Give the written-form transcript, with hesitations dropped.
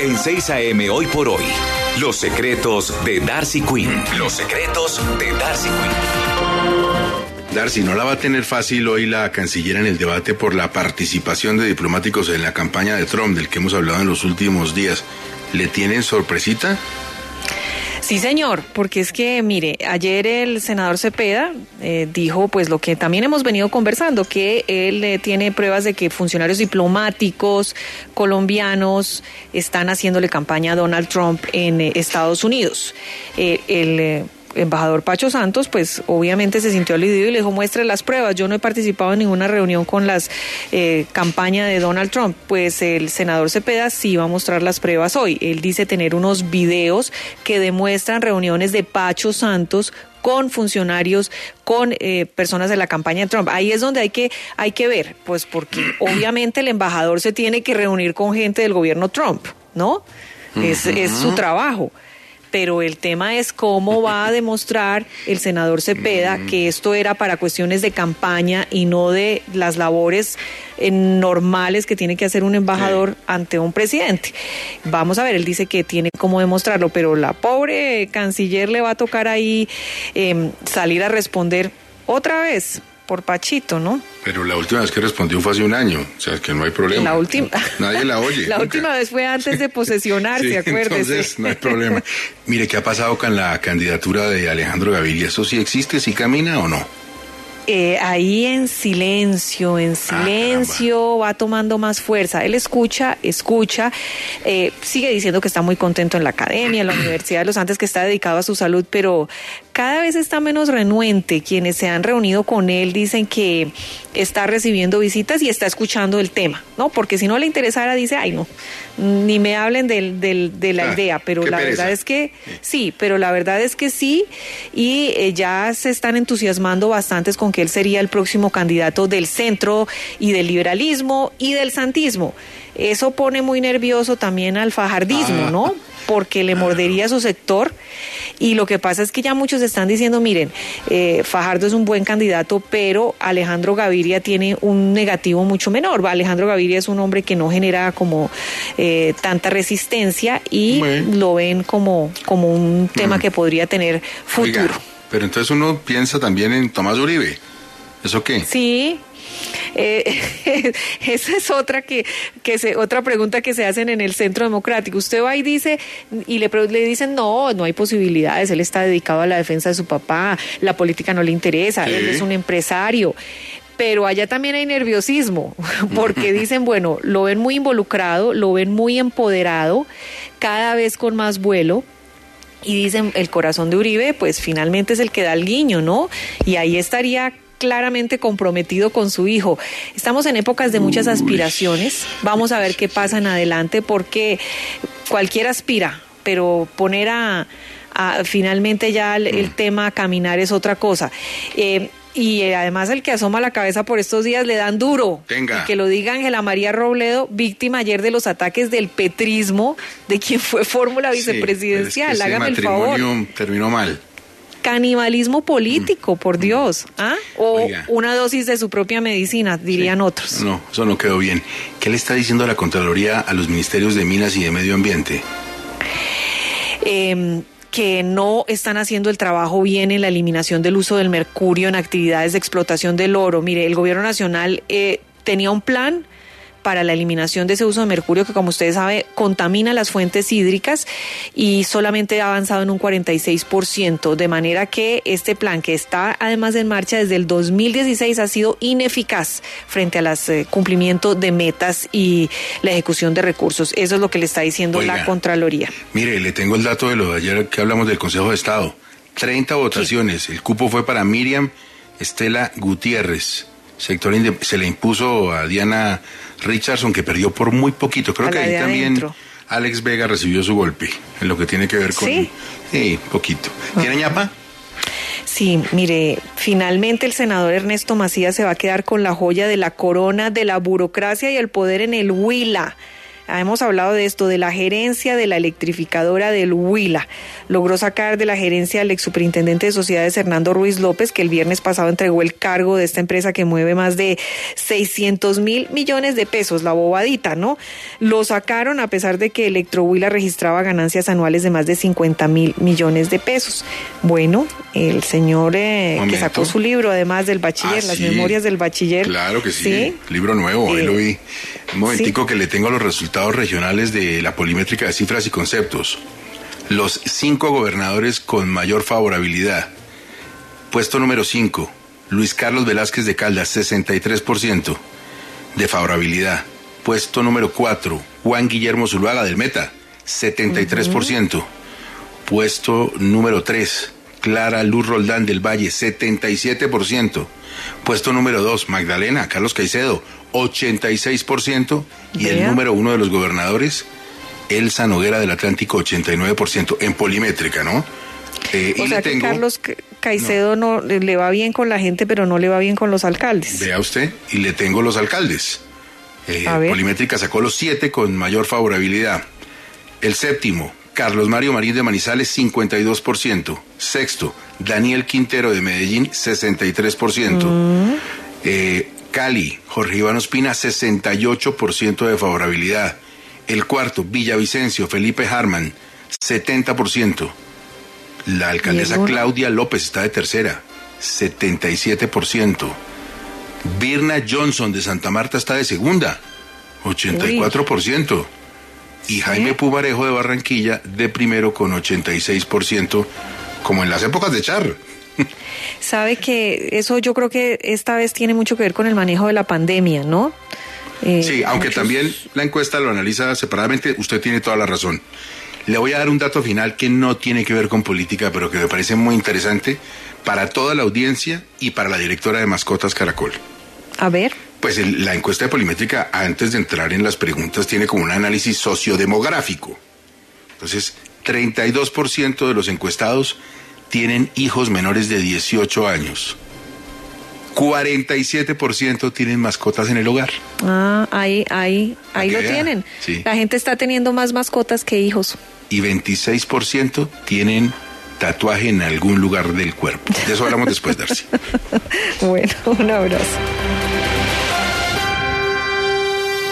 En 6 AM Hoy por Hoy, los secretos de Darcy Quinn. Los secretos de Darcy Quinn. Darcy, no la va a tener fácil hoy la canciller en el debate por la participación de diplomáticos en la campaña de Trump, del que hemos hablado en los últimos días. ¿Le tienen sorpresita? Sí, señor, porque es que, mire, ayer el senador Cepeda dijo pues lo que también hemos venido conversando, que él tiene pruebas de que funcionarios diplomáticos colombianos están haciéndole campaña a Donald Trump en Estados Unidos. El embajador Pacho Santos, pues obviamente se sintió aludido y le dijo, muestre las pruebas, yo no he participado en ninguna reunión con las campañas de Donald Trump. Pues el senador Cepeda sí va a mostrar las pruebas hoy. Él dice tener unos videos que demuestran reuniones de Pacho Santos con funcionarios, con personas de la campaña de Trump. Ahí es donde hay que ver, pues porque obviamente el embajador se tiene que reunir con gente del gobierno Trump, ¿no? Es su trabajo. Pero el tema es cómo va a demostrar el senador Cepeda que esto era para cuestiones de campaña y no de las labores normales que tiene que hacer un embajador ante un presidente. Vamos a ver, él dice que tiene cómo demostrarlo, pero la pobre canciller le va a tocar ahí salir a responder otra vez por Pachito, ¿no? Pero la última vez que respondió fue hace un año, o sea, que no hay problema. La última. Nadie la oye. La última vez fue antes de posesionarse, sí, acuérdese. Entonces, no hay problema. Mire, ¿qué ha pasado con la candidatura de Alejandro Gaviria? ¿Eso sí existe, sí camina o no? Ahí en silencio, va tomando más fuerza. Él escucha, sigue diciendo que está muy contento en la academia, en la Universidad de los Andes, que está dedicado a su salud, pero cada vez está menos renuente. Quienes se han reunido con él dicen que está recibiendo visitas y está escuchando el tema, ¿no? Porque si no le interesara, dice, ay no, ni me hablen de la idea, pero la pereza. Verdad es que sí, pero la verdad es que sí, y ya se están entusiasmando bastantes con que él sería el próximo candidato del centro y del liberalismo y del santismo. Eso pone muy nervioso también al fajardismo, ¿no? Porque le mordería su sector, y lo que pasa es que ya muchos están diciendo, miren, Fajardo es un buen candidato, pero Alejandro Gaviria tiene un negativo mucho menor. Alejandro Gaviria es un hombre que no genera como tanta resistencia y lo ven como un tema que podría tener futuro. Oiga, pero entonces uno piensa también en Tomás Uribe, ¿eso qué? Sí. Esa es otra otra pregunta que se hacen en el Centro Democrático. Usted va y dice, y le dicen, no hay posibilidades, él está dedicado a la defensa de su papá, la política no le interesa, él es un empresario. Pero allá también hay nerviosismo, porque dicen, bueno, lo ven muy involucrado, lo ven muy empoderado, cada vez con más vuelo. Y dicen, el corazón de Uribe, pues finalmente es el que da el guiño, ¿no? Y ahí estaría claramente comprometido con su hijo. Estamos en épocas de muchas aspiraciones. Vamos a ver qué pasa en adelante, porque cualquiera aspira, pero poner a finalmente ya el tema a caminar es otra cosa. Y además el que asoma la cabeza por estos días le dan duro. Venga. Que lo diga Ángela María Robledo, víctima ayer de los ataques del petrismo, de quien fue fórmula vicepresidencial. Es que hágame el favor. Ese matrimonio terminó mal. Canibalismo político, por Dios. O Oiga, una dosis de su propia medicina, dirían otros. No, eso no quedó bien. ¿Qué le está diciendo la Contraloría a los ministerios de Minas y de Medio Ambiente? Que no están haciendo el trabajo bien en la eliminación del uso del mercurio en actividades de explotación del oro. Mire, el gobierno nacional tenía un plan para la eliminación de ese uso de mercurio que, como ustedes saben, contamina las fuentes hídricas, y solamente ha avanzado en un 46%, de manera que este plan, que está además en marcha desde el 2016, ha sido ineficaz frente a los cumplimiento de metas y la ejecución de recursos. Eso es lo que le está diciendo la Contraloría. Mire, le tengo el dato de lo de ayer que hablamos del Consejo de Estado. 30 votaciones. Sí. El cupo fue para Miriam Estela Gutiérrez. Se le impuso a Diana Richardson, que perdió por muy poquito. Creo que ahí también adentro. Alex Vega recibió su golpe, en lo que tiene que ver con... Sí, poquito. ¿Tiene ñapa? Sí, mire, finalmente el senador Ernesto Macías se va a quedar con la joya de la corona de la burocracia y el poder en el Huila. hemos hablado de esto, de la gerencia de la electrificadora del Huila. Logró sacar de la gerencia al exsuperintendente de sociedades Hernando Ruiz López, que el viernes pasado entregó el cargo de esta empresa que mueve más de 600.000 millones de pesos, la bobadita, ¿no? Lo sacaron a pesar de que Electrohuila registraba ganancias anuales de más de 50.000 millones de pesos. Bueno, el señor que sacó su libro, además del bachiller, las memorias del bachiller. Claro que sí, libro nuevo, ahí lo vi. Un momentico que le tengo los resultados regionales de la polimétrica de cifras y conceptos. Los 5 gobernadores con mayor favorabilidad. Puesto número 5, Luis Carlos Velázquez de Caldas, 63% de favorabilidad. Puesto número 4, Juan Guillermo Zuluaga del Meta, 73%. Puesto número 3, Clara Luz Roldán del Valle, 77%. Puesto número 2, Magdalena Carlos Caicedo, 86%. Y el número 1 de los gobernadores, Elsa Noguera del Atlántico, 89%. En polimétrica, ¿no? O sea que Carlos Caicedo no le va bien con la gente, pero no le va bien con los alcaldes. Vea usted, y le tengo los alcaldes. Polimétrica sacó los 7 con mayor favorabilidad. El séptimo, Carlos Mario Marín de Manizales, 52%. Sexto, Daniel Quintero de Medellín, 63%. Cali, Jorge Iván Ospina, 68% de favorabilidad. El cuarto, Villavicencio, Felipe Harman, 70%. La alcaldesa Claudia López está de tercera, 77%. Birna Johnson de Santa Marta está de segunda, 84%. Y Jaime Pumarejo de Barranquilla de primero con 86%, como en las épocas de Char. Sabe que eso yo creo que esta vez tiene mucho que ver con el manejo de la pandemia, ¿no? Sí, aunque también la encuesta lo analiza separadamente, usted tiene toda la razón. Le voy a dar un dato final que no tiene que ver con política, pero que me parece muy interesante para toda la audiencia y para la directora de Mascotas Caracol. A ver. Pues la encuesta de polimétrica, antes de entrar en las preguntas, tiene como un análisis sociodemográfico. Entonces, 32% de los encuestados tienen hijos menores de 18 años. 47% tienen mascotas en el hogar. Ahí lo tienen. Sí. La gente está teniendo más mascotas que hijos. Y 26% tienen tatuaje en algún lugar del cuerpo. De eso hablamos después, Darcy. Bueno, un abrazo.